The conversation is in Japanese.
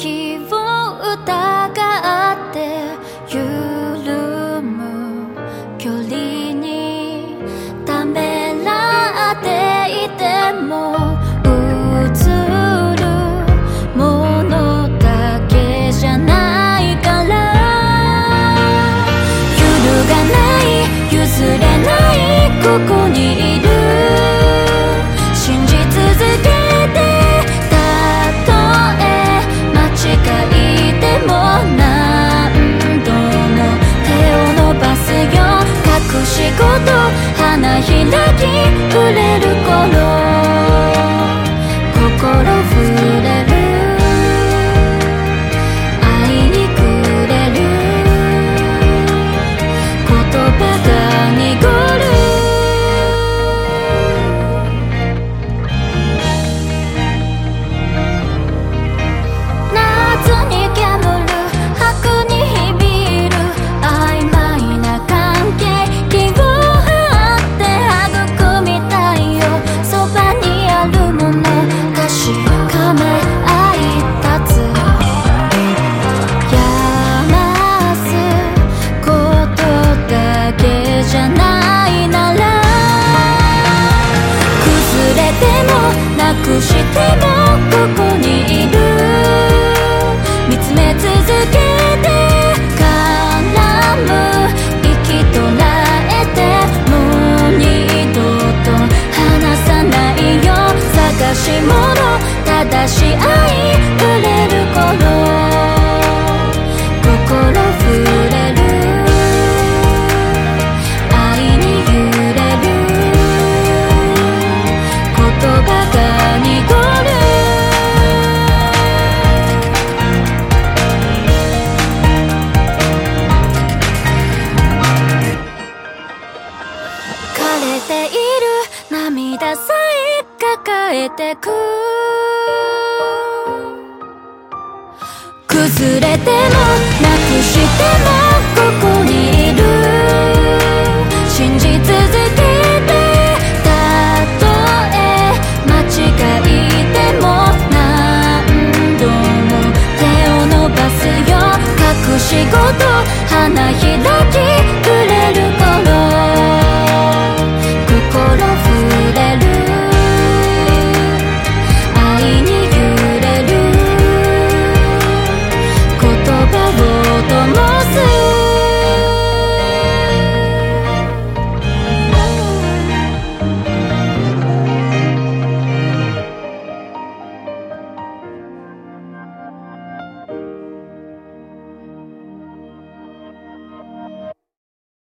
息を疑って緩む距離にためらっていても映るものだけじゃないから揺るがない譲れないここにいる信じ続けてたとえ間違いでも何度も手を伸ばすよ隠し事花開き触れる頃心触れる愛にくれる言葉が濁る夏に煙る白に響る曖昧な関係気を張って育みたいよそばにあるもの確かめ合い立つやますことだけじゃないなら崩れてもなくしてもここにいる見つめ続けて絡む息取られてもう二度と離さないよ探し物正し愛触れる頃心触れる愛に揺れる言葉が濁る枯れている涙さえ抱えてく崩れてもなくしてもここにいる信じ続けてたとえ間違いでも何度も手を伸ばすよ隠し事花開き